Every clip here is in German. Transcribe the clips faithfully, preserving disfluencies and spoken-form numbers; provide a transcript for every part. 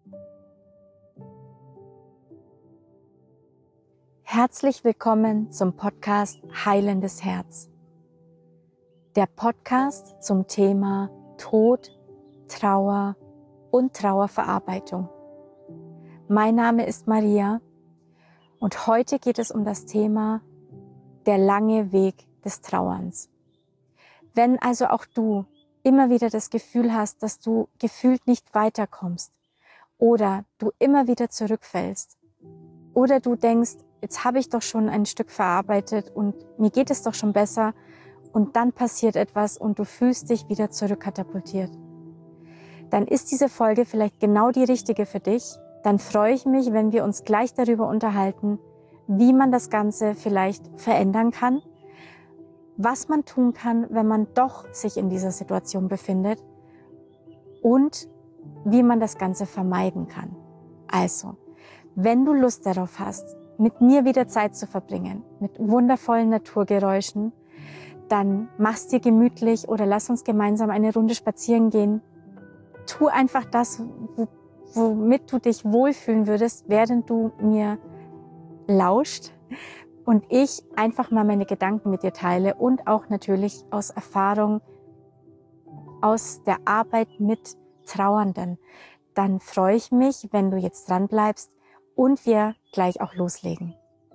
Herzlich willkommen zum Podcast Heilendes Herz. Der Podcast zum Thema Tod, Trauer und Trauerverarbeitung. Mein Name ist Maria und heute geht es um das Thema der lange Weg des Trauerns. Wenn also auch du immer wieder das Gefühl hast, dass du gefühlt nicht weiterkommst oder du immer wieder zurückfällst oder du denkst, jetzt habe ich doch schon ein Stück verarbeitet und mir geht es doch schon besser und dann passiert etwas und du fühlst dich wieder zurückkatapultiert, dann ist diese Folge vielleicht genau die richtige für dich. Dann freue ich mich, wenn wir uns gleich darüber unterhalten, wie man das Ganze vielleicht verändern kann, was man tun kann, wenn man doch sich in dieser Situation befindet und wie man das Ganze vermeiden kann. Also, wenn du Lust darauf hast, mit mir wieder Zeit zu verbringen, mit wundervollen Naturgeräuschen, dann mach's dir gemütlich oder lass uns gemeinsam eine Runde spazieren gehen. Tu einfach das, womit du dich wohlfühlen würdest, während du mir lauscht und ich einfach mal meine Gedanken mit dir teile und auch natürlich aus Erfahrung, aus der Arbeit mit Trauernden. Dann freue ich mich, wenn du jetzt dran bleibst und wir gleich auch loslegen.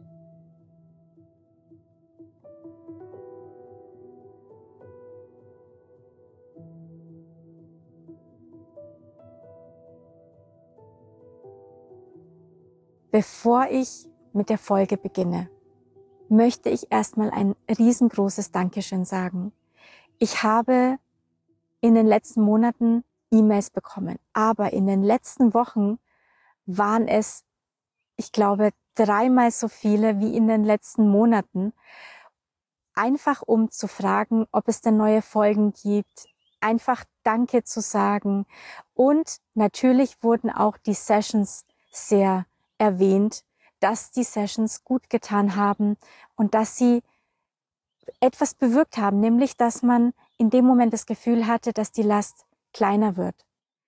Bevor ich mit der Folge beginne, möchte ich erstmal ein riesengroßes Dankeschön sagen. Ich habe in den letzten Monaten E-Mails bekommen, aber in den letzten Wochen waren es, ich glaube, dreimal so viele wie in den letzten Monaten, einfach um zu fragen, ob es denn neue Folgen gibt, einfach Danke zu sagen. Und natürlich wurden auch die Sessions sehr erwähnt, dass die Sessions gut getan haben und dass sie etwas bewirkt haben, nämlich dass man in dem Moment das Gefühl hatte, dass die Last kleiner wird.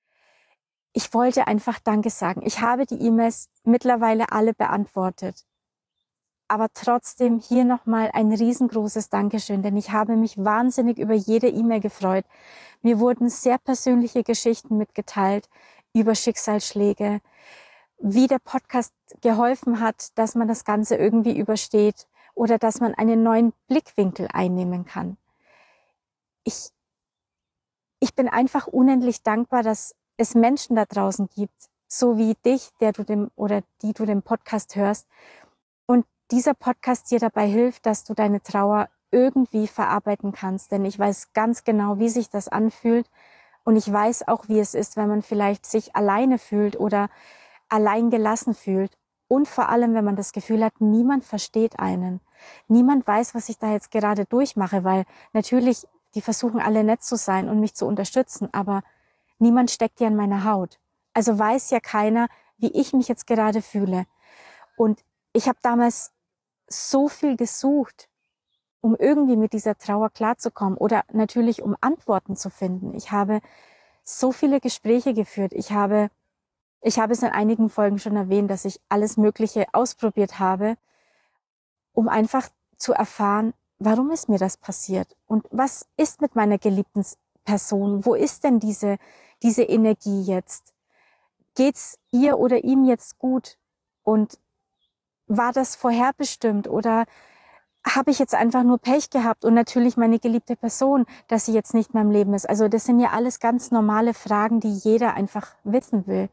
Ich wollte einfach Danke sagen. Ich habe die E-Mails mittlerweile alle beantwortet. Aber trotzdem hier nochmal ein riesengroßes Dankeschön, denn ich habe mich wahnsinnig über jede E-Mail gefreut. Mir wurden sehr persönliche Geschichten mitgeteilt über Schicksalsschläge, wie der Podcast geholfen hat, dass man das Ganze irgendwie übersteht oder dass man einen neuen Blickwinkel einnehmen kann. Ich, ich bin einfach unendlich dankbar, dass es Menschen da draußen gibt, so wie dich, der du dem oder die du den Podcast hörst und dieser Podcast dir dabei hilft, dass du deine Trauer irgendwie verarbeiten kannst, denn ich weiß ganz genau, wie sich das anfühlt und ich weiß auch, wie es ist, wenn man vielleicht sich alleine fühlt oder allein gelassen fühlt und vor allem, wenn man das Gefühl hat, niemand versteht einen, niemand weiß, was ich da jetzt gerade durchmache, weil natürlich, die versuchen alle nett zu sein und mich zu unterstützen, aber niemand steckt ja in meiner Haut. Also weiß ja keiner, wie ich mich jetzt gerade fühle. Und ich habe damals so viel gesucht, um irgendwie mit dieser Trauer klarzukommen oder natürlich um Antworten zu finden. Ich habe so viele Gespräche geführt. Ich habe, ich habe es in einigen Folgen schon erwähnt, dass ich alles Mögliche ausprobiert habe, um einfach zu erfahren, warum ist mir das passiert und was ist mit meiner geliebten Person? Wo ist denn diese diese Energie jetzt? Geht's ihr oder ihm jetzt gut? Und war das vorherbestimmt oder habe ich jetzt einfach nur Pech gehabt und natürlich meine geliebte Person, dass sie jetzt nicht mehr im Leben ist? Also das sind ja alles ganz normale Fragen, die jeder einfach wissen will.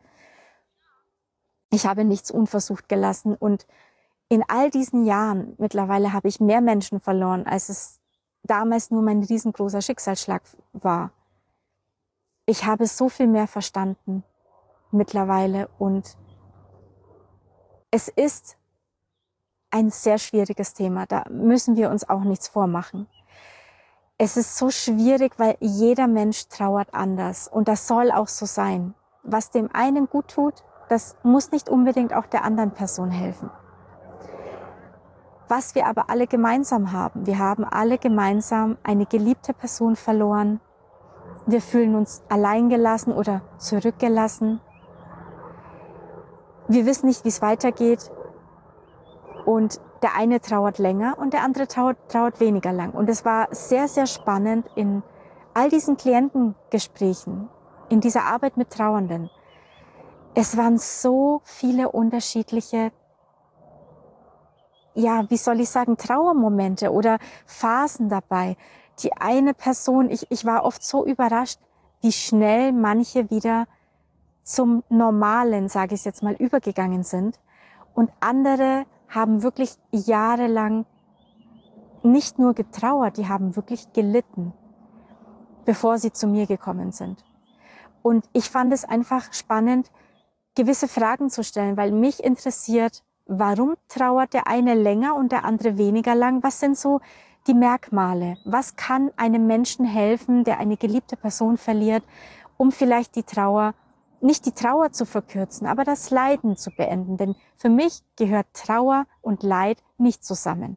Ich habe nichts unversucht gelassen und in all diesen Jahren, mittlerweile habe ich mehr Menschen verloren, als es damals nur mein riesengroßer Schicksalsschlag war. Ich habe so viel mehr verstanden mittlerweile und es ist ein sehr schwieriges Thema. Da müssen wir uns auch nichts vormachen. Es ist so schwierig, weil jeder Mensch trauert anders und das soll auch so sein. Was dem einen gut tut, das muss nicht unbedingt auch der anderen Person helfen. Was wir aber alle gemeinsam haben, wir haben alle gemeinsam eine geliebte Person verloren. Wir fühlen uns alleingelassen oder zurückgelassen. wir wissen nicht, wie es weitergeht. Und der eine trauert länger und der andere trauert, trauert weniger lang. Und es war sehr, sehr spannend in all diesen Klientengesprächen, in dieser Arbeit mit Trauernden. Es waren so viele unterschiedliche, ja, wie soll ich sagen, Trauermomente oder Phasen dabei. Die eine Person, ich, ich war oft so überrascht, wie schnell manche wieder zum Normalen, sage ich jetzt mal, übergegangen sind. Und andere haben wirklich jahrelang nicht nur getrauert, die haben wirklich gelitten, bevor sie zu mir gekommen sind. Und ich fand es einfach spannend, gewisse Fragen zu stellen, weil mich interessiert, warum trauert der eine länger und der andere weniger lang? Was sind so die Merkmale? Was kann einem Menschen helfen, der eine geliebte Person verliert, um vielleicht die Trauer, nicht die Trauer zu verkürzen, aber das Leiden zu beenden? Denn für mich gehört Trauer und Leid nicht zusammen.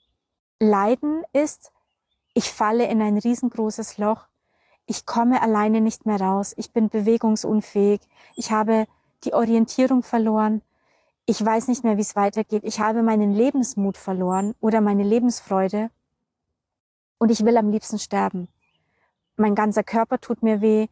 Leiden ist, ich falle in ein riesengroßes Loch, ich komme alleine nicht mehr raus, ich bin bewegungsunfähig, ich habe die Orientierung verloren, ich weiß nicht mehr, wie es weitergeht, ich habe meinen Lebensmut verloren oder meine Lebensfreude und ich will am liebsten sterben. Mein ganzer Körper tut mir weh,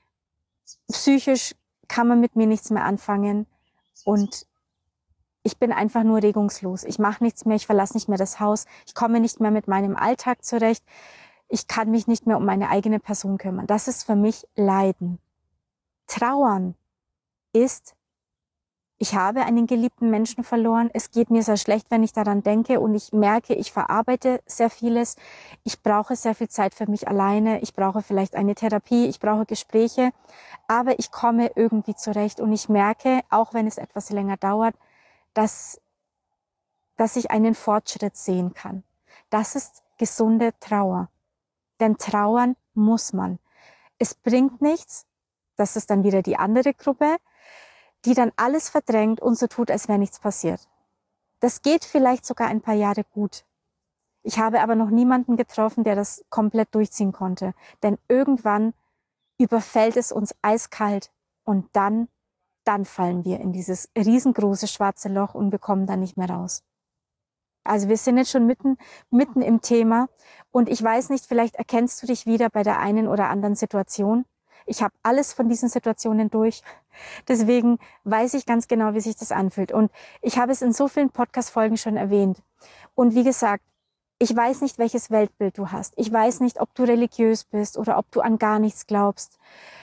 psychisch kann man mit mir nichts mehr anfangen und ich bin einfach nur regungslos. Ich mache nichts mehr, ich verlasse nicht mehr das Haus, ich komme nicht mehr mit meinem Alltag zurecht, ich kann mich nicht mehr um meine eigene Person kümmern. Das ist für mich Leiden. Trauern ist, ich habe einen geliebten Menschen verloren, es geht mir sehr schlecht, wenn ich daran denke und ich merke, ich verarbeite sehr vieles, ich brauche sehr viel Zeit für mich alleine, ich brauche vielleicht eine Therapie, ich brauche Gespräche, aber ich komme irgendwie zurecht und ich merke, auch wenn es etwas länger dauert, dass, dass ich einen Fortschritt sehen kann. Das ist gesunde Trauer. Denn trauern muss man. Es bringt nichts, das ist dann wieder die andere Gruppe, die dann alles verdrängt und so tut, als wäre nichts passiert. Das geht vielleicht sogar ein paar Jahre gut. Ich habe aber noch niemanden getroffen, der das komplett durchziehen konnte. Denn irgendwann überfällt es uns eiskalt und dann, dann fallen wir in dieses riesengroße schwarze Loch und wir kommen da nicht mehr raus. Also wir sind jetzt schon mitten, mitten im Thema und ich weiß nicht, vielleicht erkennst du dich wieder bei der einen oder anderen Situation. Ich habe alles von diesen Situationen durch. Deswegen weiß ich ganz genau, wie sich das anfühlt. Und ich habe es in so vielen Podcast-Folgen schon erwähnt. Und wie gesagt, ich weiß nicht, welches Weltbild du hast. Ich weiß nicht, ob du religiös bist oder ob du an gar nichts glaubst.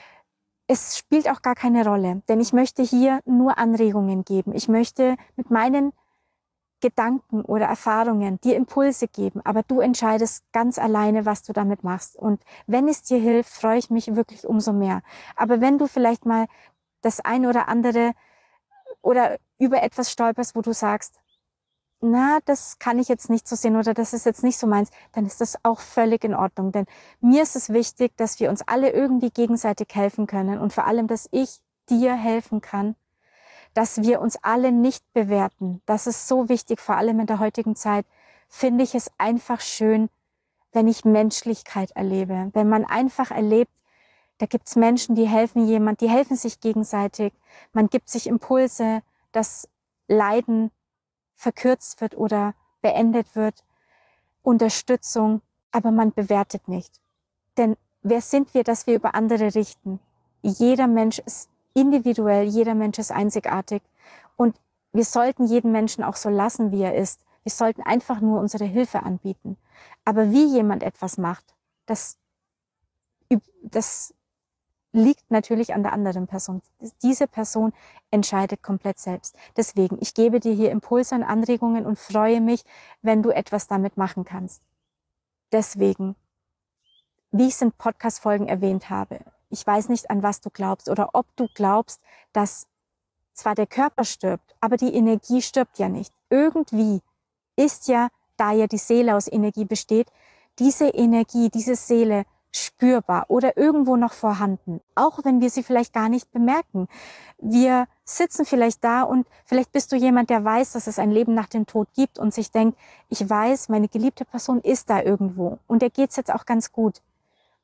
Es spielt auch gar keine Rolle, denn ich möchte hier nur Anregungen geben. Ich möchte mit meinen Gedanken oder Erfahrungen dir Impulse geben, aber du entscheidest ganz alleine, was du damit machst. Und wenn es dir hilft, freue ich mich wirklich umso mehr. Aber wenn du vielleicht mal das eine oder andere oder über etwas stolperst, wo du sagst, na, das kann ich jetzt nicht so sehen oder das ist jetzt nicht so meins, dann ist das auch völlig in Ordnung. Denn mir ist es wichtig, dass wir uns alle irgendwie gegenseitig helfen können und vor allem, dass ich dir helfen kann, dass wir uns alle nicht bewerten. Das ist so wichtig, vor allem in der heutigen Zeit finde ich es einfach schön, wenn ich Menschlichkeit erlebe. Wenn man einfach erlebt, da gibt's Menschen, die helfen jemand, die helfen sich gegenseitig. Man gibt sich Impulse, dass Leiden verkürzt wird oder beendet wird. Unterstützung, aber man bewertet nicht. Denn wer sind wir, dass wir über andere richten? Jeder Mensch ist individuell, jeder Mensch ist einzigartig und wir sollten jeden Menschen auch so lassen, wie er ist. Wir sollten einfach nur unsere Hilfe anbieten. Aber wie jemand etwas macht, das, das liegt natürlich an der anderen Person. Diese Person entscheidet komplett selbst. Deswegen, ich gebe dir hier Impulse und Anregungen und freue mich, wenn du etwas damit machen kannst. Deswegen, wie ich es in Podcast-Folgen erwähnt habe, ich weiß nicht, an was du glaubst oder ob du glaubst, dass zwar der Körper stirbt, aber die Energie stirbt ja nicht. Irgendwie ist ja, da ja die Seele aus Energie besteht, diese Energie, diese Seele spürbar oder irgendwo noch vorhanden, auch wenn wir sie vielleicht gar nicht bemerken. Wir sitzen vielleicht da und vielleicht bist du jemand, der weiß, dass es ein Leben nach dem Tod gibt und sich denkt, ich weiß, meine geliebte Person ist da irgendwo und der geht's jetzt auch ganz gut.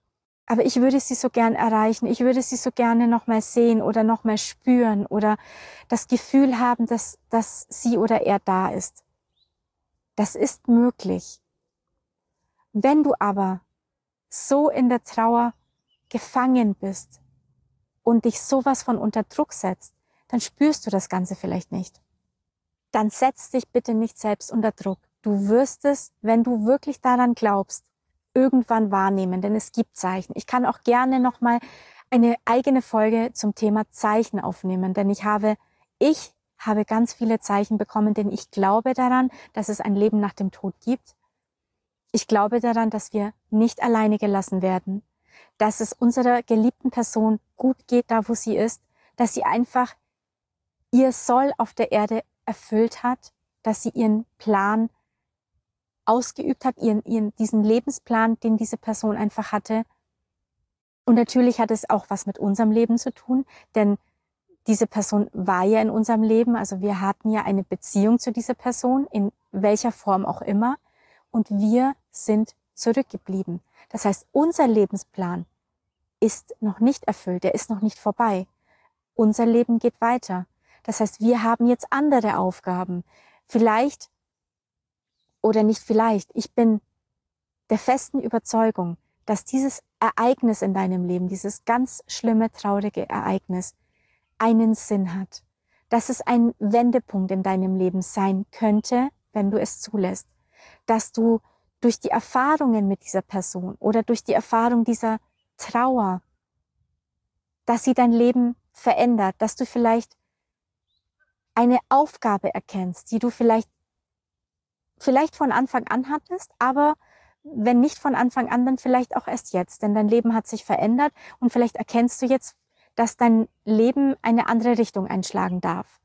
aber ich würde sie so gern erreichen, ich würde sie so gerne nochmal sehen oder nochmal spüren oder das Gefühl haben, dass, dass sie oder er da ist. Das ist möglich. Wenn du aber so in der Trauer gefangen bist und dich sowas von unter Druck setzt, dann spürst du das Ganze vielleicht nicht. Dann setz dich bitte nicht selbst unter Druck. Du wirst es, wenn du wirklich daran glaubst, irgendwann wahrnehmen, denn es gibt Zeichen. Ich kann auch gerne nochmal eine eigene Folge zum Thema Zeichen aufnehmen, denn ich habe, ich habe ganz viele Zeichen bekommen, denn ich glaube daran, dass es ein Leben nach dem Tod gibt. Ich glaube daran, dass wir nicht alleine gelassen werden, dass es unserer geliebten Person gut geht, da wo sie ist, dass sie einfach ihr Soll auf der Erde erfüllt hat, dass sie ihren Plan ausgeübt hat, ihren, ihren, diesen Lebensplan, den diese Person einfach hatte. Und natürlich hat es auch was mit unserem Leben zu tun, denn diese Person war ja in unserem Leben, also wir hatten ja eine Beziehung zu dieser Person, in welcher Form auch immer, und wir sind zurückgeblieben. Das heißt, unser Lebensplan ist noch nicht erfüllt, der ist noch nicht vorbei. Unser Leben geht weiter. Das heißt, wir haben jetzt andere Aufgaben. Vielleicht oder nicht vielleicht, ich bin der festen Überzeugung, dass dieses Ereignis in deinem Leben, dieses ganz schlimme, traurige Ereignis, einen Sinn hat. Dass es ein Wendepunkt in deinem Leben sein könnte, wenn du es zulässt. Dass du durch die Erfahrungen mit dieser Person oder durch die Erfahrung dieser Trauer, dass sie dein Leben verändert, dass du vielleicht eine Aufgabe erkennst, die du vielleicht, vielleicht von Anfang an hattest, aber wenn nicht von Anfang an, dann vielleicht auch erst jetzt, denn dein Leben hat sich verändert und vielleicht erkennst du jetzt, dass dein Leben eine andere Richtung einschlagen darf.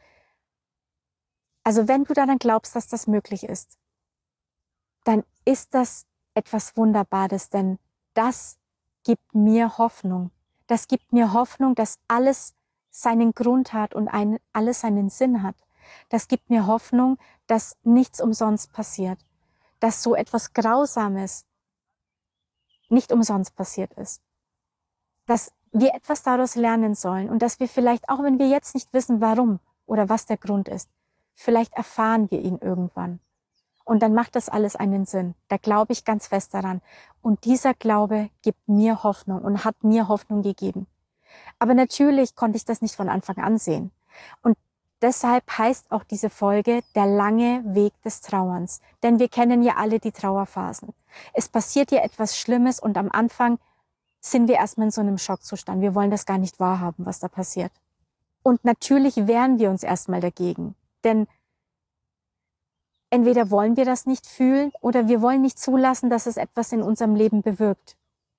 Also wenn du daran glaubst, dass das möglich ist, dann ist das etwas Wunderbares, denn das gibt mir Hoffnung. Das gibt mir Hoffnung, dass alles seinen Grund hat und ein, alles seinen Sinn hat. Das gibt mir Hoffnung, dass nichts umsonst passiert, dass so etwas Grausames nicht umsonst passiert ist, dass wir etwas daraus lernen sollen und dass wir vielleicht, auch wenn wir jetzt nicht wissen, warum oder was der Grund ist, vielleicht erfahren wir ihn irgendwann. Und dann macht das alles einen Sinn. Da glaube ich ganz fest daran. Und dieser Glaube gibt mir Hoffnung und hat mir Hoffnung gegeben. Aber natürlich konnte ich das nicht von Anfang an sehen. Und deshalb heißt auch diese Folge der lange Weg des Trauerns. Denn wir kennen ja alle die Trauerphasen. Es passiert ja etwas Schlimmes und am Anfang sind wir erstmal in so einem Schockzustand. Wir wollen das gar nicht wahrhaben, was da passiert. Und natürlich wehren wir uns erstmal dagegen. Denn entweder wollen wir das nicht fühlen oder wir wollen nicht zulassen, dass es etwas in unserem Leben bewirkt.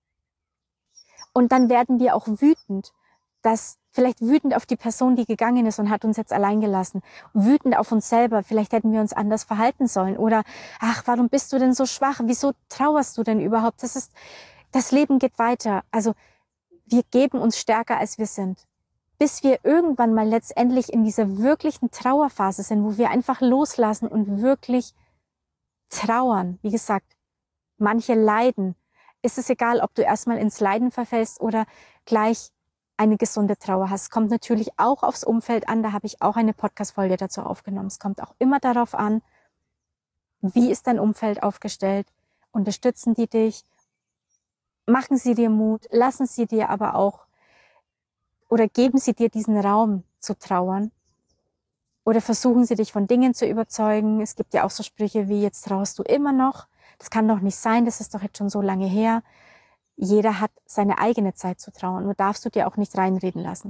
Und dann werden wir auch wütend, dass vielleicht wütend auf die Person, die gegangen ist und hat uns jetzt allein gelassen, wütend auf uns selber, vielleicht hätten wir uns anders verhalten sollen oder ach, warum bist du denn so schwach? Wieso trauerst du denn überhaupt? Das ist, das Leben geht weiter. Also wir geben uns stärker, als wir sind. Bis wir irgendwann mal letztendlich in dieser wirklichen Trauerphase sind, wo wir einfach loslassen und wirklich trauern. Wie gesagt, manche leiden. Ist es egal, ob du erstmal ins Leiden verfällst oder gleich eine gesunde Trauer hast. Es kommt natürlich auch aufs Umfeld an. Da habe ich auch eine Podcast-Folge dazu aufgenommen. Es kommt auch immer darauf an, wie ist dein Umfeld aufgestellt? Unterstützen die dich? Machen sie dir Mut? Lassen sie dir aber auch oder geben sie dir diesen Raum zu trauern? Oder versuchen sie dich von Dingen zu überzeugen? Es gibt ja auch so Sprüche wie, jetzt trauerst du immer noch. Das kann doch nicht sein, das ist doch jetzt schon so lange her. Jeder hat seine eigene Zeit zu trauern. Nur darfst du dir auch nicht reinreden lassen.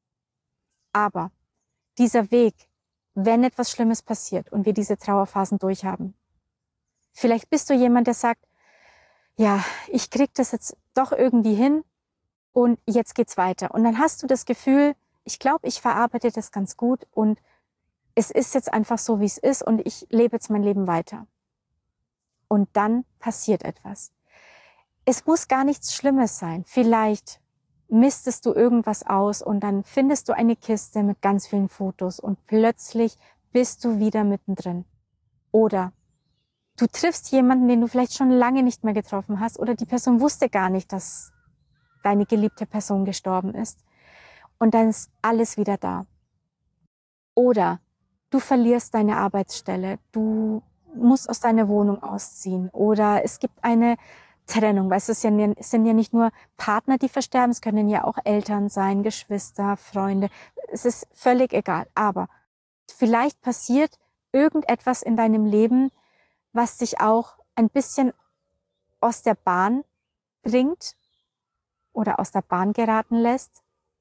Aber dieser Weg, wenn etwas Schlimmes passiert und wir diese Trauerphasen durchhaben, vielleicht bist du jemand, der sagt, ja, ich krieg das jetzt doch irgendwie hin und jetzt geht's weiter. Und dann hast du das Gefühl, ich glaube, ich verarbeite das ganz gut und es ist jetzt einfach so, wie es ist und ich lebe jetzt mein Leben weiter. Und dann passiert etwas. Es muss gar nichts Schlimmes sein. Vielleicht mistest du irgendwas aus und dann findest du eine Kiste mit ganz vielen Fotos und plötzlich bist du wieder mittendrin. Oder du triffst jemanden, den du vielleicht schon lange nicht mehr getroffen hast oder die Person wusste gar nicht, dass deine geliebte Person gestorben ist. Und dann ist alles wieder da. Oder du verlierst deine Arbeitsstelle, du musst aus deiner Wohnung ausziehen oder es gibt eine Trennung, weil es ist ja, es sind ja nicht nur Partner, die versterben, es können ja auch Eltern sein, Geschwister, Freunde, es ist völlig egal. Aber vielleicht passiert irgendetwas in deinem Leben, was dich auch ein bisschen aus der Bahn bringt oder aus der Bahn geraten lässt.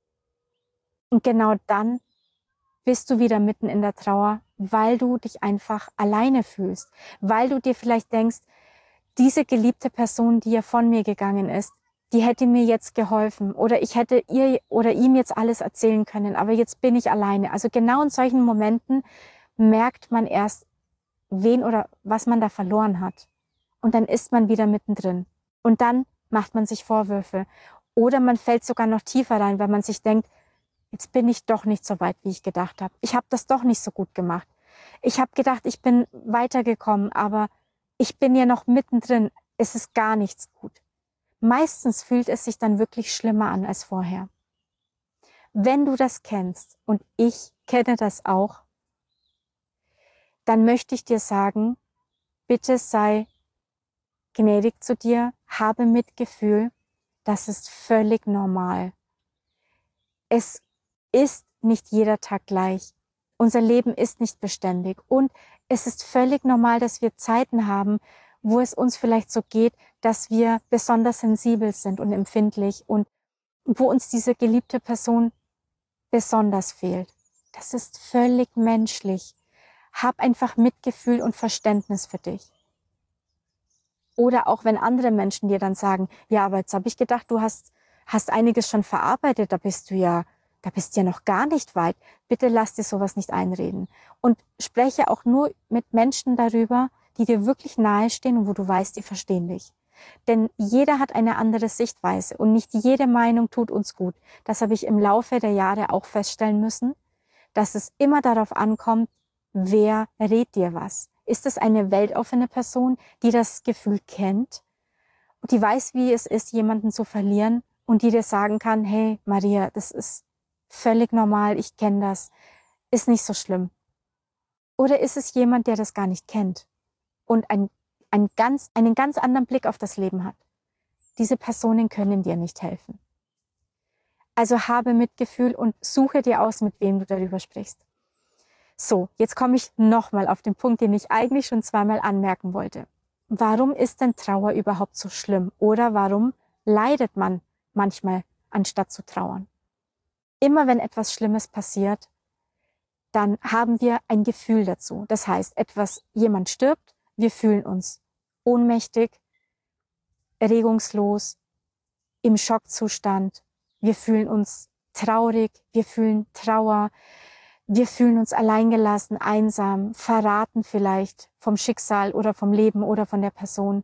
Und genau dann bist du wieder mitten in der Trauer, weil du dich einfach alleine fühlst, weil du dir vielleicht denkst, diese geliebte Person, die ja von mir gegangen ist, die hätte mir jetzt geholfen oder ich hätte ihr oder ihm jetzt alles erzählen können, aber jetzt bin ich alleine. Also genau in solchen Momenten merkt man erst, wen oder was man da verloren hat. Und dann ist man wieder mittendrin. Und dann macht man sich Vorwürfe. Oder man fällt sogar noch tiefer rein, weil man sich denkt, jetzt bin ich doch nicht so weit, wie ich gedacht habe. Ich habe das doch nicht so gut gemacht. Ich habe gedacht, ich bin weitergekommen, aber ich bin ja noch mittendrin. Es ist gar nichts gut. Meistens fühlt es sich dann wirklich schlimmer an als vorher. Wenn du das kennst, und ich kenne das auch, dann möchte ich dir sagen, bitte sei gnädig zu dir, habe Mitgefühl, das ist völlig normal. Es ist nicht jeder Tag gleich. Unser Leben ist nicht beständig und es ist völlig normal, dass wir Zeiten haben, wo es uns vielleicht so geht, dass wir besonders sensibel sind und empfindlich und wo uns diese geliebte Person besonders fehlt. Das ist völlig menschlich. Hab einfach Mitgefühl und Verständnis für dich. Oder auch wenn andere Menschen dir dann sagen, ja, aber jetzt habe ich gedacht, du hast, hast einiges schon verarbeitet, da bist du ja, da bist du ja noch gar nicht weit. Bitte lass dir sowas nicht einreden. Und spreche auch nur mit Menschen darüber, die dir wirklich nahestehen und wo du weißt, die verstehen dich. Denn jeder hat eine andere Sichtweise und nicht jede Meinung tut uns gut. Das habe ich im Laufe der Jahre auch feststellen müssen, dass es immer darauf ankommt, wer rät dir was. Ist es eine weltoffene Person, die das Gefühl kennt, die weiß, wie es ist, jemanden zu verlieren und die dir sagen kann, hey Maria, das ist völlig normal, ich kenne das, ist nicht so schlimm. Oder ist es jemand, der das gar nicht kennt und ein, ein ganz, einen ganz anderen Blick auf das Leben hat? Diese Personen können dir nicht helfen. Also habe Mitgefühl und suche dir aus, mit wem du darüber sprichst. So, jetzt komme ich nochmal auf den Punkt, den ich eigentlich schon zweimal anmerken wollte. Warum ist denn Trauer überhaupt so schlimm? Oder warum leidet man manchmal, anstatt zu trauern? Immer wenn etwas Schlimmes passiert, dann haben wir ein Gefühl dazu. Das heißt, etwas, jemand stirbt, wir fühlen uns ohnmächtig, regungslos, im Schockzustand. Wir fühlen uns traurig, wir fühlen Trauer, wir fühlen uns alleingelassen, einsam, verraten vielleicht vom Schicksal oder vom Leben oder von der Person.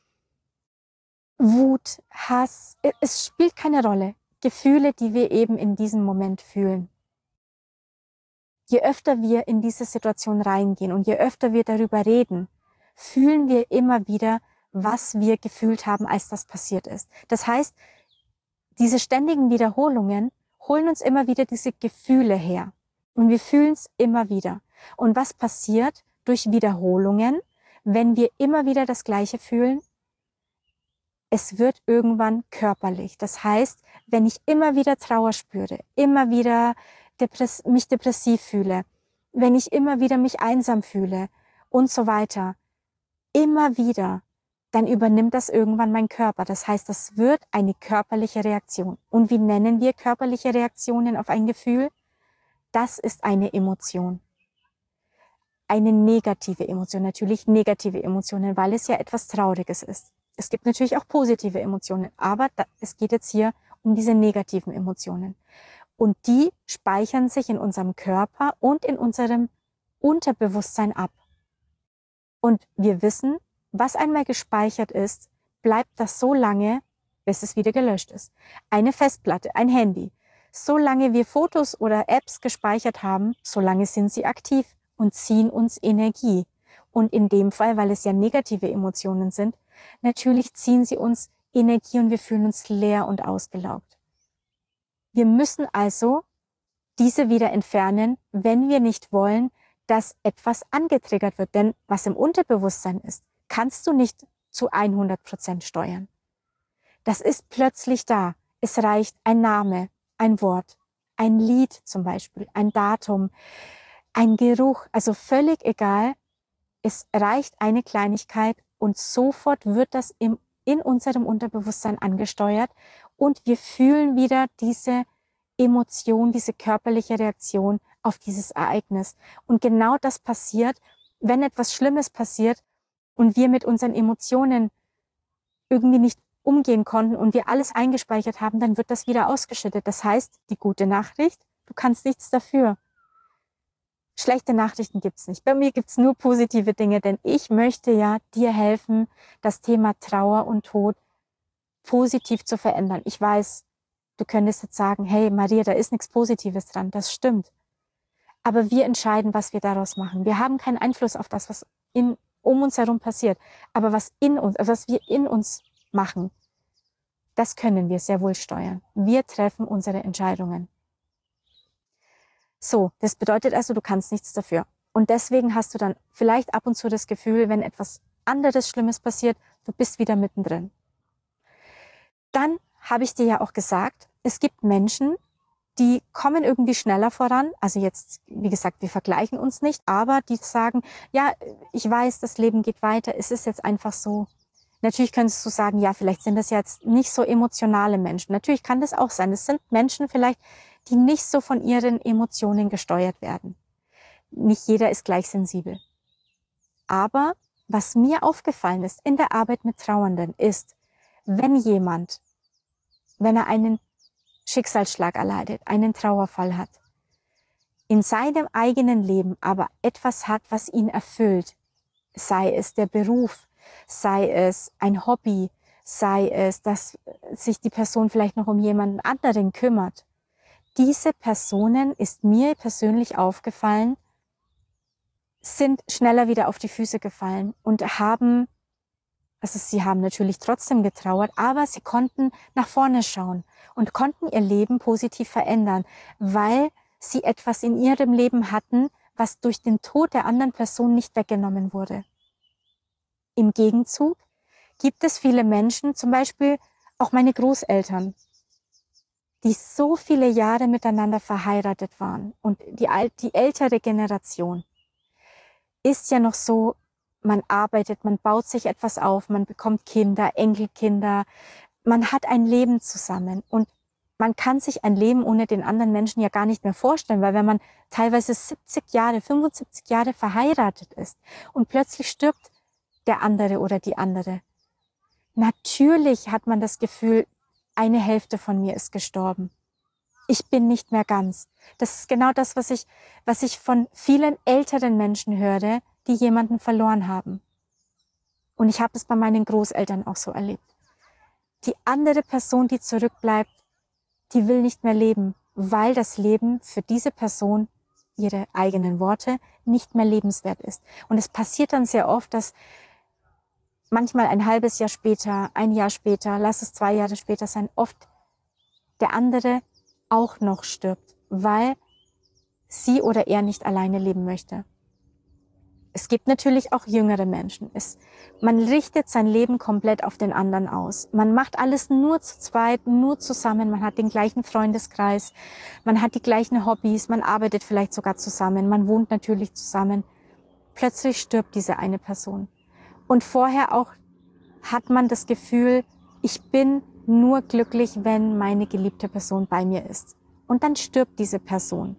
Wut, Hass, es spielt keine Rolle. Gefühle, die wir eben in diesem Moment fühlen. Je öfter wir in diese Situation reingehen und je öfter wir darüber reden, fühlen wir immer wieder, was wir gefühlt haben, als das passiert ist. Das heißt, diese ständigen Wiederholungen holen uns immer wieder diese Gefühle her. Und wir fühlen es immer wieder. Und was passiert durch Wiederholungen, wenn wir immer wieder das Gleiche fühlen? Es wird irgendwann körperlich. Das heißt, wenn ich immer wieder Trauer spüre, immer wieder depress- mich depressiv fühle, wenn ich immer wieder mich einsam fühle und so weiter, immer wieder, dann übernimmt das irgendwann mein Körper. Das heißt, das wird eine körperliche Reaktion. Und wie nennen wir körperliche Reaktionen auf ein Gefühl? Das ist eine Emotion. Eine negative Emotion, natürlich negative Emotionen, weil es ja etwas Trauriges ist. Es gibt natürlich auch positive Emotionen, aber da, es geht jetzt hier um diese negativen Emotionen. Und die speichern sich in unserem Körper und in unserem Unterbewusstsein ab. Und wir wissen, was einmal gespeichert ist, bleibt das so lange, bis es wieder gelöscht ist. Eine Festplatte, ein Handy. Solange wir Fotos oder Apps gespeichert haben, solange sind sie aktiv und ziehen uns Energie. Und in dem Fall, weil es ja negative Emotionen sind, natürlich ziehen sie uns Energie und wir fühlen uns leer und ausgelaugt. Wir müssen also diese wieder entfernen, wenn wir nicht wollen, dass etwas angetriggert wird. Denn was im Unterbewusstsein ist, kannst du nicht zu hundert Prozent steuern. Das ist plötzlich da. Es reicht ein Name, ein Wort, ein Lied zum Beispiel, ein Datum, ein Geruch, also völlig egal. Es reicht eine Kleinigkeit und sofort wird das im, in unserem Unterbewusstsein angesteuert und wir fühlen wieder diese Emotion, diese körperliche Reaktion auf dieses Ereignis. Und genau das passiert, wenn etwas Schlimmes passiert und wir mit unseren Emotionen irgendwie nicht umgehen konnten und wir alles eingespeichert haben, dann wird das wieder ausgeschüttet. Das heißt, die gute Nachricht, du kannst nichts dafür. Schlechte Nachrichten gibt's nicht. Bei mir gibt's nur positive Dinge, denn ich möchte ja dir helfen, das Thema Trauer und Tod positiv zu verändern. Ich weiß, du könntest jetzt sagen, hey Maria, da ist nichts Positives dran. Das stimmt. Aber wir entscheiden, was wir daraus machen. Wir haben keinen Einfluss auf das, was in, um uns herum passiert. Aber was in uns, was wir in uns machen, das können wir sehr wohl steuern. Wir treffen unsere Entscheidungen. So, das bedeutet also, du kannst nichts dafür. Und deswegen hast du dann vielleicht ab und zu das Gefühl, wenn etwas anderes Schlimmes passiert, du bist wieder mittendrin. Dann habe ich dir ja auch gesagt, es gibt Menschen, die kommen irgendwie schneller voran. Also jetzt, wie gesagt, wir vergleichen uns nicht, aber die sagen, ja, ich weiß, das Leben geht weiter, es ist jetzt einfach so. Natürlich könntest du sagen, ja, vielleicht sind das jetzt nicht so emotionale Menschen. Natürlich kann das auch sein. Es sind Menschen vielleicht, die nicht so von ihren Emotionen gesteuert werden. Nicht jeder ist gleich sensibel. Aber was mir aufgefallen ist in der Arbeit mit Trauernden ist, wenn jemand, wenn er einen Schicksalsschlag erleidet, einen Trauerfall hat, in seinem eigenen Leben aber etwas hat, was ihn erfüllt, sei es der Beruf, sei es ein Hobby, sei es, dass sich die Person vielleicht noch um jemanden anderen kümmert. Diese Personen, ist mir persönlich aufgefallen, sind schneller wieder auf die Füße gefallen und haben, also sie haben natürlich trotzdem getrauert, aber sie konnten nach vorne schauen und konnten ihr Leben positiv verändern, weil sie etwas in ihrem Leben hatten, was durch den Tod der anderen Person nicht weggenommen wurde. Im Gegenzug gibt es viele Menschen, zum Beispiel auch meine Großeltern, die so viele Jahre miteinander verheiratet waren. Und die, die ältere Generation ist ja noch so, man arbeitet, man baut sich etwas auf, man bekommt Kinder, Enkelkinder, man hat ein Leben zusammen. Und man kann sich ein Leben ohne den anderen Menschen ja gar nicht mehr vorstellen, weil wenn man teilweise siebzig Jahre, fünfundsiebzig Jahre verheiratet ist und plötzlich stirbt der andere oder die andere, natürlich hat man das Gefühl, eine Hälfte von mir ist gestorben. Ich bin nicht mehr ganz. Das ist genau das, was ich, was ich von vielen älteren Menschen höre, die jemanden verloren haben. Und ich habe es bei meinen Großeltern auch so erlebt. Die andere Person, die zurückbleibt, die will nicht mehr leben, weil das Leben für diese Person, ihre eigenen Worte, nicht mehr lebenswert ist. Und es passiert dann sehr oft, dass manchmal ein halbes Jahr später, ein Jahr später, lass es zwei Jahre später sein, oft der andere auch noch stirbt, weil sie oder er nicht alleine leben möchte. Es gibt natürlich auch jüngere Menschen. Es, man richtet sein Leben komplett auf den anderen aus. Man macht alles nur zu zweit, nur zusammen. Man hat den gleichen Freundeskreis, man hat die gleichen Hobbys, man arbeitet vielleicht sogar zusammen, man wohnt natürlich zusammen. Plötzlich stirbt diese eine Person. Und vorher auch hat man das Gefühl, ich bin nur glücklich, wenn meine geliebte Person bei mir ist. Und dann stirbt diese Person.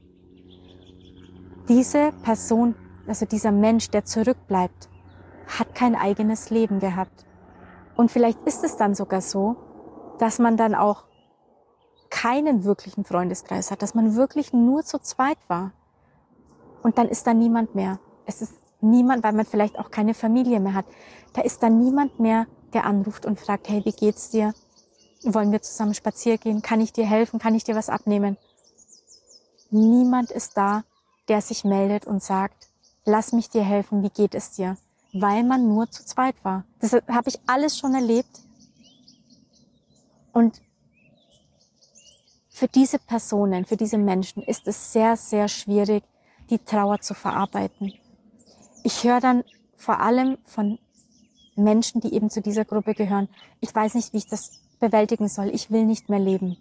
Diese Person, also dieser Mensch, der zurückbleibt, hat kein eigenes Leben gehabt. Und vielleicht ist es dann sogar so, dass man dann auch keinen wirklichen Freundeskreis hat, dass man wirklich nur zu zweit war. Und dann ist da niemand mehr. Es ist niemand, weil man vielleicht auch keine Familie mehr hat. Da ist dann niemand mehr, der anruft und fragt, hey, wie geht's dir? Wollen wir zusammen spazieren gehen? Kann ich dir helfen? Kann ich dir was abnehmen? Niemand ist da, der sich meldet und sagt, lass mich dir helfen, wie geht es dir? Weil man nur zu zweit war. Das habe ich alles schon erlebt. Und für diese Personen, für diese Menschen ist es sehr, sehr schwierig, die Trauer zu verarbeiten. Ich höre dann vor allem von Menschen, die eben zu dieser Gruppe gehören, ich weiß nicht, wie ich das bewältigen soll, ich will nicht mehr leben.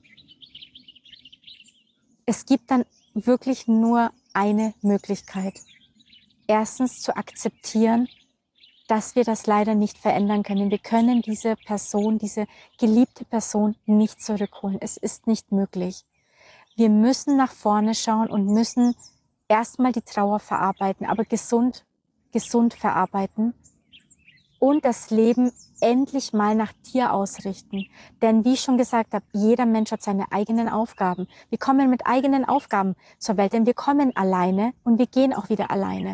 Es gibt dann wirklich nur eine Möglichkeit. Erstens zu akzeptieren, dass wir das leider nicht verändern können. Wir können diese Person, diese geliebte Person nicht zurückholen. Es ist nicht möglich. Wir müssen nach vorne schauen und müssen erstmal die Trauer verarbeiten, aber gesund, gesund verarbeiten und das Leben endlich mal nach dir ausrichten. Denn wie ich schon gesagt habe, jeder Mensch hat seine eigenen Aufgaben. Wir kommen mit eigenen Aufgaben zur Welt, denn wir kommen alleine und wir gehen auch wieder alleine.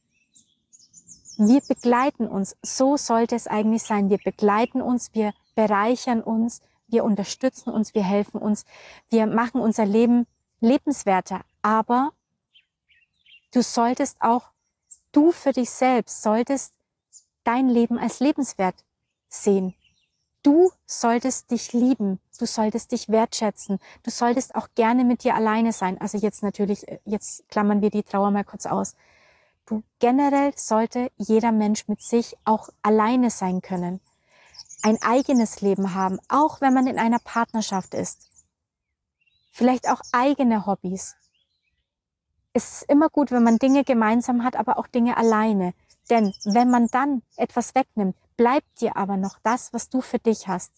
Wir begleiten uns, so sollte es eigentlich sein. Wir begleiten uns, wir bereichern uns, wir unterstützen uns, wir helfen uns, wir machen unser Leben lebenswerter. Aber du solltest auch, du für dich selbst, solltest dein Leben als lebenswert sehen. Du solltest dich lieben, du solltest dich wertschätzen, du solltest auch gerne mit dir alleine sein. Also jetzt natürlich, jetzt klammern wir die Trauer mal kurz aus. Du, generell sollte jeder Mensch mit sich auch alleine sein können, ein eigenes Leben haben, auch wenn man in einer Partnerschaft ist. Vielleicht auch eigene Hobbys. Es ist immer gut, wenn man Dinge gemeinsam hat, aber auch Dinge alleine. Denn wenn man dann etwas wegnimmt, bleibt dir aber noch das, was du für dich hast.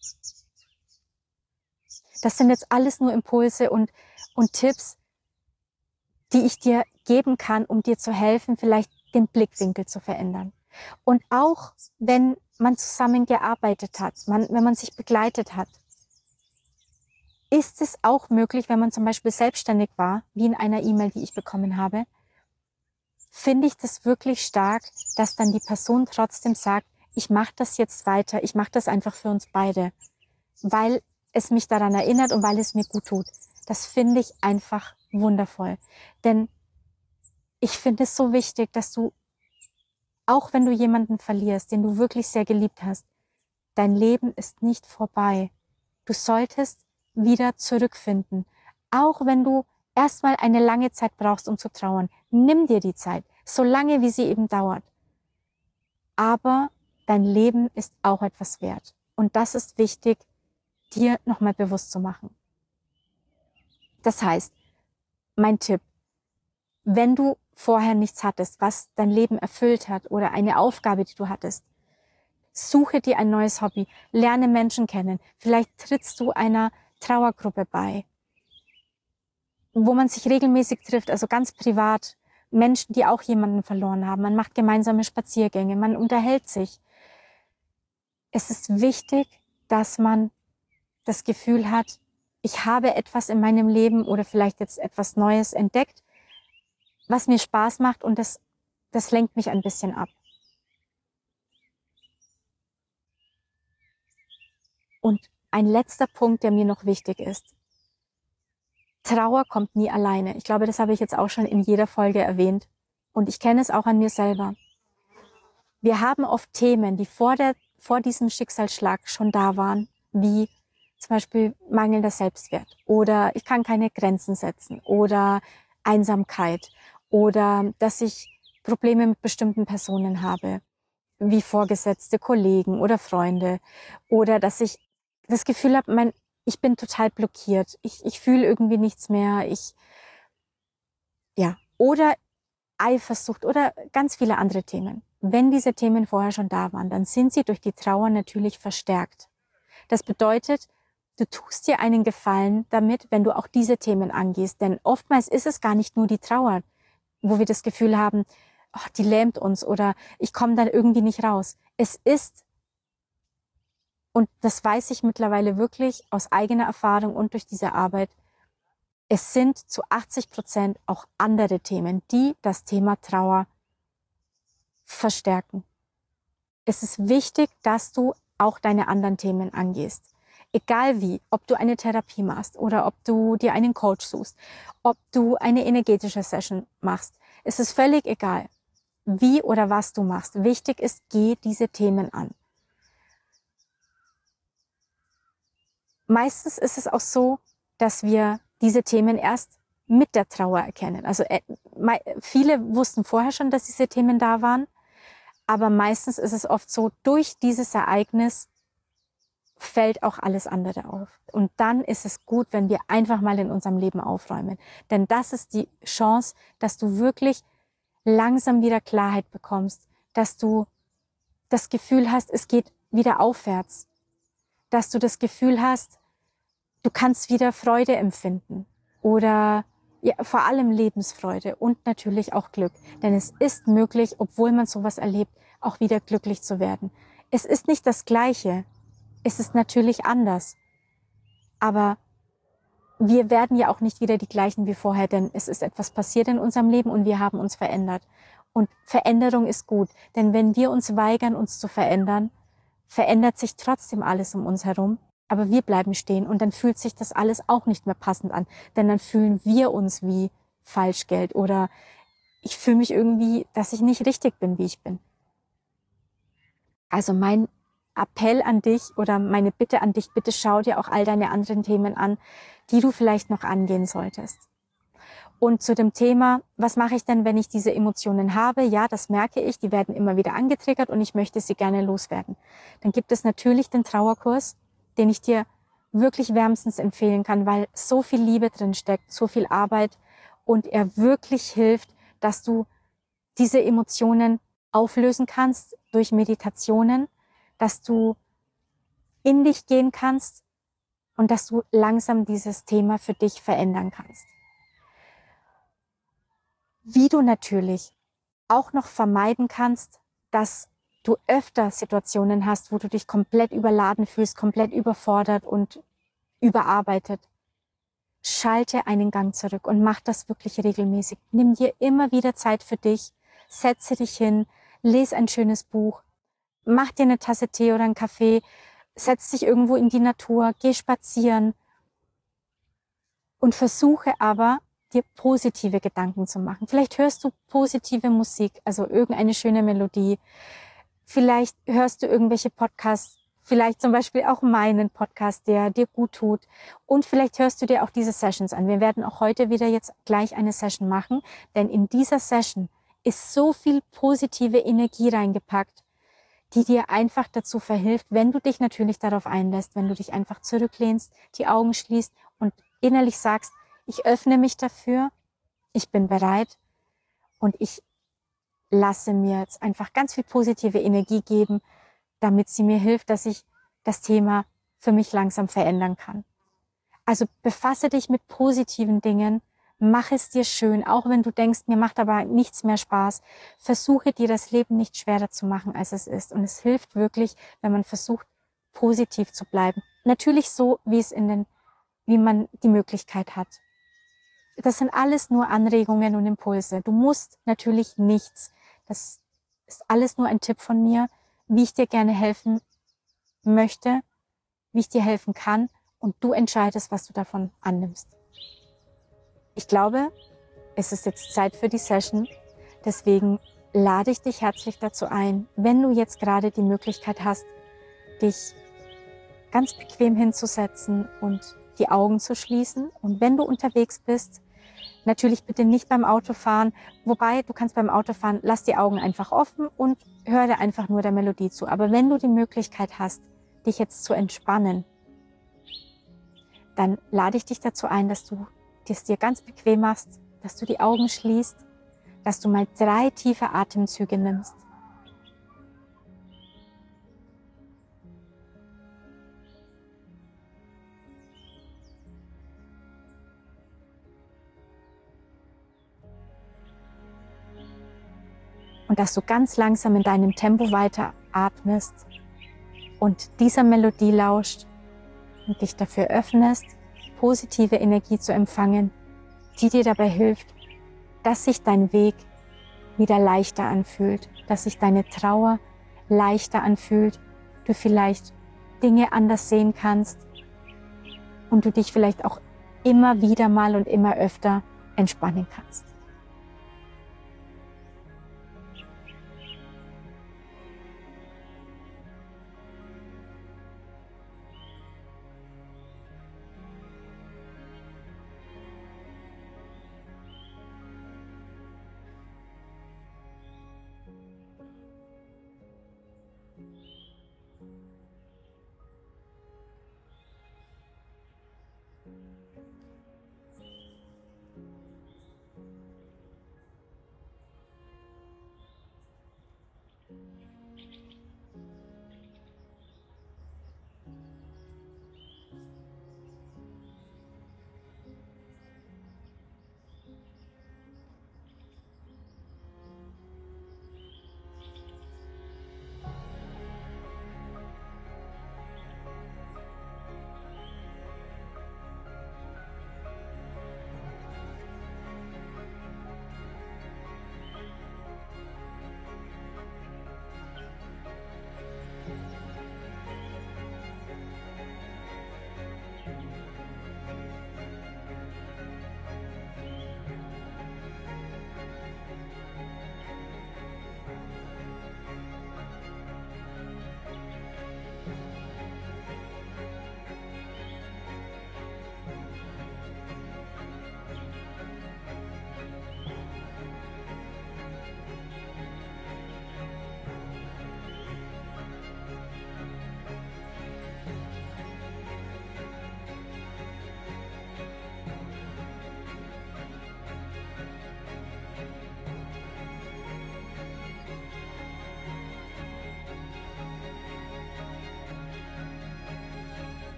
Das sind jetzt alles nur Impulse und, und Tipps, die ich dir geben kann, um dir zu helfen, vielleicht den Blickwinkel zu verändern. Und auch wenn man zusammengearbeitet hat, man, wenn man sich begleitet hat, ist es auch möglich, wenn man zum Beispiel selbstständig war, wie in einer E-Mail, die ich bekommen habe, finde ich das wirklich stark, dass dann die Person trotzdem sagt, ich mache das jetzt weiter, ich mache das einfach für uns beide, weil es mich daran erinnert und weil es mir gut tut. Das finde ich einfach wundervoll. Denn ich finde es so wichtig, dass du, auch wenn du jemanden verlierst, den du wirklich sehr geliebt hast, dein Leben ist nicht vorbei. Du solltest wieder zurückfinden. Auch wenn du erstmal eine lange Zeit brauchst, um zu trauern. Nimm dir die Zeit, so lange wie sie eben dauert. Aber dein Leben ist auch etwas wert. Und das ist wichtig, dir nochmal bewusst zu machen. Das heißt, mein Tipp, wenn du vorher nichts hattest, was dein Leben erfüllt hat oder eine Aufgabe, die du hattest, suche dir ein neues Hobby, lerne Menschen kennen. Vielleicht trittst du einer Trauergruppe bei, wo man sich regelmäßig trifft, also ganz privat, Menschen, die auch jemanden verloren haben. Man macht gemeinsame Spaziergänge, man unterhält sich. Es ist wichtig, dass man das Gefühl hat, ich habe etwas in meinem Leben oder vielleicht jetzt etwas Neues entdeckt, was mir Spaß macht und das, das lenkt mich ein bisschen ab. Und ein letzter Punkt, der mir noch wichtig ist. Trauer kommt nie alleine. Ich glaube, das habe ich jetzt auch schon in jeder Folge erwähnt. Und ich kenne es auch an mir selber. Wir haben oft Themen, die vor, der, vor diesem Schicksalsschlag schon da waren, wie zum Beispiel mangelnder Selbstwert oder ich kann keine Grenzen setzen oder Einsamkeit oder dass ich Probleme mit bestimmten Personen habe, wie Vorgesetzte, Kollegen oder Freunde oder dass ich das Gefühl habe, mein, ich bin total blockiert, ich, ich fühle irgendwie nichts mehr, ich, ja, oder Eifersucht oder ganz viele andere Themen. Wenn diese Themen vorher schon da waren, dann sind sie durch die Trauer natürlich verstärkt. Das bedeutet, du tust dir einen Gefallen damit, wenn du auch diese Themen angehst. Denn oftmals ist es gar nicht nur die Trauer, wo wir das Gefühl haben, oh, die lähmt uns oder ich komme dann irgendwie nicht raus. Es ist, und das weiß ich mittlerweile wirklich aus eigener Erfahrung und durch diese Arbeit, es sind zu achtzig Prozent auch andere Themen, die das Thema Trauer verstärken. Es ist wichtig, dass du auch deine anderen Themen angehst. Egal wie, ob du eine Therapie machst oder ob du dir einen Coach suchst, ob du eine energetische Session machst. Es ist völlig egal, wie oder was du machst. Wichtig ist, geh diese Themen an. meistens ist es auch so, dass wir diese Themen erst mit der Trauer erkennen. Also äh, viele wussten vorher schon, dass diese Themen da waren, aber meistens ist es oft so, durch dieses Ereignis fällt auch alles andere auf. Und dann ist es gut, wenn wir einfach mal in unserem Leben aufräumen. Denn das ist die Chance, dass du wirklich langsam wieder Klarheit bekommst, dass du das Gefühl hast, es geht wieder aufwärts, dass du das Gefühl hast, du kannst wieder Freude empfinden oder ja, vor allem Lebensfreude und natürlich auch Glück. Denn es ist möglich, obwohl man sowas erlebt, auch wieder glücklich zu werden. Es ist nicht das Gleiche. Es ist natürlich anders. Aber wir werden ja auch nicht wieder die gleichen wie vorher, denn es ist etwas passiert in unserem Leben und wir haben uns verändert. Und Veränderung ist gut, denn wenn wir uns weigern, uns zu verändern, verändert sich trotzdem alles um uns herum, aber wir bleiben stehen und dann fühlt sich das alles auch nicht mehr passend an, denn dann fühlen wir uns wie Falschgeld oder ich fühle mich irgendwie, dass ich nicht richtig bin, wie ich bin. Also mein Appell an dich oder meine Bitte an dich, bitte schau dir auch all deine anderen Themen an, die du vielleicht noch angehen solltest. Und zu dem Thema, was mache ich denn, wenn ich diese Emotionen habe? Ja, das merke ich, die werden immer wieder angetriggert und ich möchte sie gerne loswerden. Dann gibt es natürlich den Trauerkurs, den ich dir wirklich wärmstens empfehlen kann, weil so viel Liebe drin steckt, so viel Arbeit und er wirklich hilft, dass du diese Emotionen auflösen kannst durch Meditationen, dass du in dich gehen kannst und dass du langsam dieses Thema für dich verändern kannst. Wie du natürlich auch noch vermeiden kannst, dass du öfter Situationen hast, wo du dich komplett überladen fühlst, komplett überfordert und überarbeitet. Schalte einen Gang zurück und mach das wirklich regelmäßig. Nimm dir immer wieder Zeit für dich, setze dich hin, lese ein schönes Buch, mach dir eine Tasse Tee oder einen Kaffee, setz dich irgendwo in die Natur, geh spazieren und versuche aber, dir positive Gedanken zu machen. Vielleicht hörst du positive Musik, also irgendeine schöne Melodie. Vielleicht hörst du irgendwelche Podcasts, vielleicht zum Beispiel auch meinen Podcast, der dir gut tut. Und vielleicht hörst du dir auch diese Sessions an. Wir werden auch heute wieder jetzt gleich eine Session machen, denn in dieser Session ist so viel positive Energie reingepackt, die dir einfach dazu verhilft, wenn du dich natürlich darauf einlässt, wenn du dich einfach zurücklehnst, die Augen schließt und innerlich sagst, ich öffne mich dafür, ich bin bereit und ich lasse mir jetzt einfach ganz viel positive Energie geben, damit sie mir hilft, dass ich das Thema für mich langsam verändern kann. Also befasse dich mit positiven Dingen, mach es dir schön, auch wenn du denkst, mir macht aber nichts mehr Spaß. Versuche dir das Leben nicht schwerer zu machen, als es ist. Und es hilft wirklich, wenn man versucht, positiv zu bleiben. Natürlich so, wie es in den, wie man die Möglichkeit hat. Das sind alles nur Anregungen und Impulse. Du musst natürlich nichts. Das ist alles nur ein Tipp von mir, wie ich dir gerne helfen möchte, wie ich dir helfen kann und du entscheidest, was du davon annimmst. Ich glaube, es ist jetzt Zeit für die Session. Deswegen lade ich dich herzlich dazu ein, wenn du jetzt gerade die Möglichkeit hast, dich ganz bequem hinzusetzen und die Augen zu schließen. Und wenn du unterwegs bist, natürlich bitte nicht beim Autofahren, wobei du kannst beim Autofahren, lass die Augen einfach offen und hör dir einfach nur der Melodie zu. Aber wenn du die Möglichkeit hast, dich jetzt zu entspannen, dann lade ich dich dazu ein, dass du es dir ganz bequem machst, dass du die Augen schließt, dass du mal drei tiefe Atemzüge nimmst. Und dass du ganz langsam in deinem Tempo weiter atmest und dieser Melodie lauscht und dich dafür öffnest, positive Energie zu empfangen, die dir dabei hilft, dass sich dein Weg wieder leichter anfühlt, dass sich deine Trauer leichter anfühlt, du vielleicht Dinge anders sehen kannst und du dich vielleicht auch immer wieder mal und immer öfter entspannen kannst.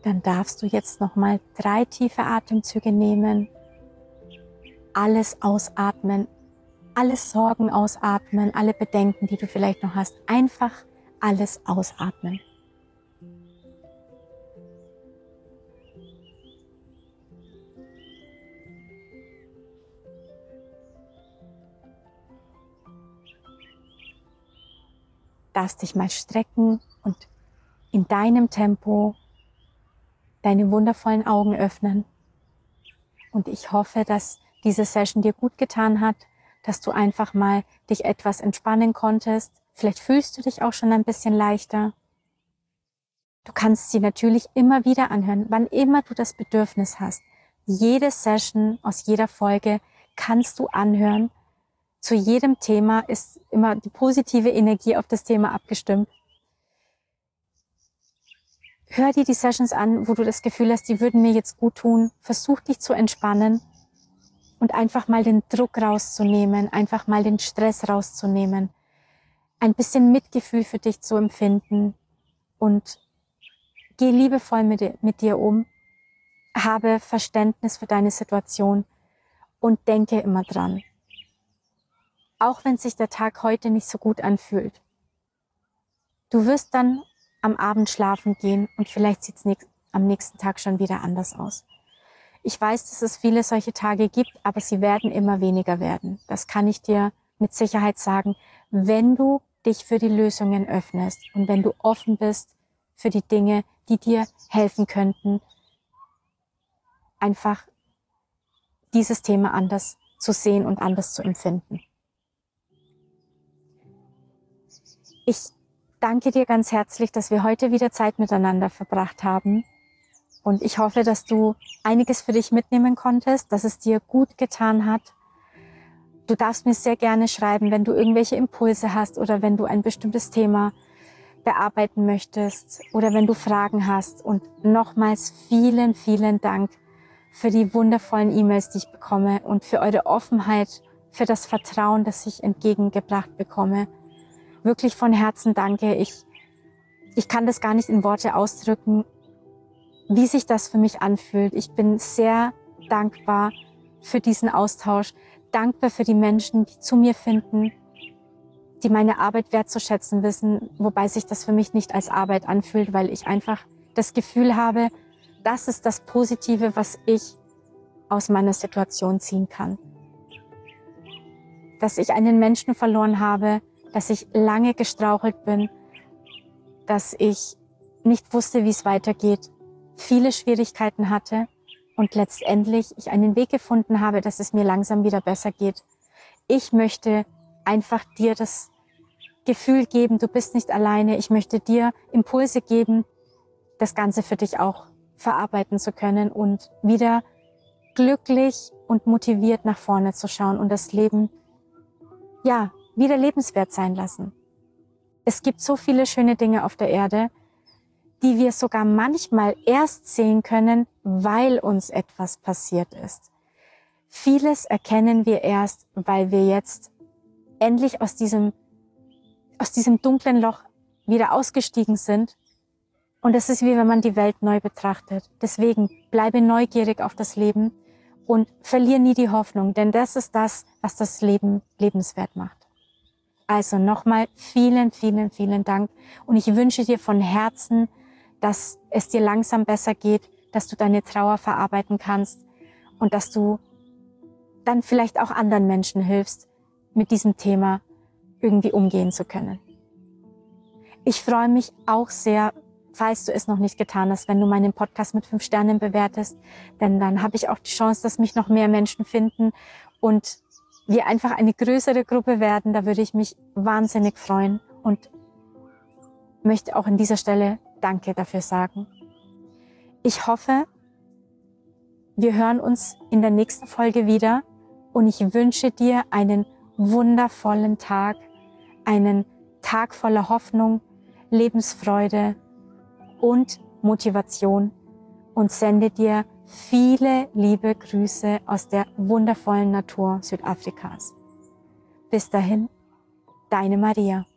dann darfst du jetzt nochmal drei tiefe Atemzüge nehmen, alles ausatmen, alle Sorgen ausatmen, alle Bedenken, die du vielleicht noch hast, einfach alles ausatmen. Darfst dich mal strecken und in deinem Tempo deine wundervollen Augen öffnen. Und ich hoffe, dass diese Session dir gut getan hat, dass du einfach mal dich etwas entspannen konntest. Vielleicht fühlst du dich auch schon ein bisschen leichter. Du kannst sie natürlich immer wieder anhören, wann immer du das Bedürfnis hast. Jede Session aus jeder Folge kannst du anhören. Zu jedem Thema ist immer die positive Energie auf das Thema abgestimmt. Hör dir die Sessions an, wo du das Gefühl hast, die würden mir jetzt gut tun. Versuch dich zu entspannen und einfach mal den Druck rauszunehmen, einfach mal den Stress rauszunehmen, ein bisschen Mitgefühl für dich zu empfinden und geh liebevoll mit dir, mit dir um, habe Verständnis für deine Situation und denke immer dran. Auch wenn sich der Tag heute nicht so gut anfühlt, du wirst dann am Abend schlafen gehen und vielleicht sieht es am nächsten Tag schon wieder anders aus. Ich weiß, dass es viele solche Tage gibt, aber sie werden immer weniger werden. Das kann ich dir mit Sicherheit sagen, wenn du dich für die Lösungen öffnest und wenn du offen bist für die Dinge, die dir helfen könnten, einfach dieses Thema anders zu sehen und anders zu empfinden. Ich danke dir ganz herzlich, dass wir heute wieder Zeit miteinander verbracht haben. Und ich hoffe, dass du einiges für dich mitnehmen konntest, dass es dir gut getan hat. Du darfst mir sehr gerne schreiben, wenn du irgendwelche Impulse hast oder wenn du ein bestimmtes Thema bearbeiten möchtest oder wenn du Fragen hast. Und nochmals vielen, vielen Dank für die wundervollen E-Mails, die ich bekomme und für eure Offenheit, für das Vertrauen, das ich entgegengebracht bekomme. Wirklich von Herzen danke. Ich, ich kann das gar nicht in Worte ausdrücken, wie sich das für mich anfühlt. Ich bin sehr dankbar für diesen Austausch, dankbar für die Menschen, die zu mir finden, die meine Arbeit wertzuschätzen wissen, wobei sich das für mich nicht als Arbeit anfühlt, weil ich einfach das Gefühl habe, das ist das Positive, was ich aus meiner Situation ziehen kann. Dass ich einen Menschen verloren habe, dass ich lange gestrauchelt bin, dass ich nicht wusste, wie es weitergeht, viele Schwierigkeiten hatte und letztendlich ich einen Weg gefunden habe, dass es mir langsam wieder besser geht. Ich möchte einfach dir das Gefühl geben, du bist nicht alleine. Ich möchte dir Impulse geben, das Ganze für dich auch verarbeiten zu können und wieder glücklich und motiviert nach vorne zu schauen und das Leben, ja, wieder lebenswert sein lassen. Es gibt so viele schöne Dinge auf der Erde, die wir sogar manchmal erst sehen können, weil uns etwas passiert ist. Vieles erkennen wir erst, weil wir jetzt endlich aus diesem, aus diesem dunklen Loch wieder ausgestiegen sind. Und es ist wie wenn man die Welt neu betrachtet. Deswegen bleibe neugierig auf das Leben und verliere nie die Hoffnung, denn das ist das, was das Leben lebenswert macht. Also nochmal vielen, vielen, vielen Dank und ich wünsche dir von Herzen, dass es dir langsam besser geht, dass du deine Trauer verarbeiten kannst und dass du dann vielleicht auch anderen Menschen hilfst, mit diesem Thema irgendwie umgehen zu können. Ich freue mich auch sehr, falls du es noch nicht getan hast, wenn du meinen Podcast mit fünf Sternen bewertest, denn dann habe ich auch die Chance, dass mich noch mehr Menschen finden und wir einfach eine größere Gruppe werden. Da würde ich mich wahnsinnig freuen und möchte auch an dieser Stelle Danke dafür sagen. Ich hoffe, wir hören uns in der nächsten Folge wieder und ich wünsche dir einen wundervollen Tag, einen Tag voller Hoffnung, Lebensfreude und Motivation und sende dir viele liebe Grüße aus der wundervollen Natur Südafrikas. Bis dahin, deine Maria.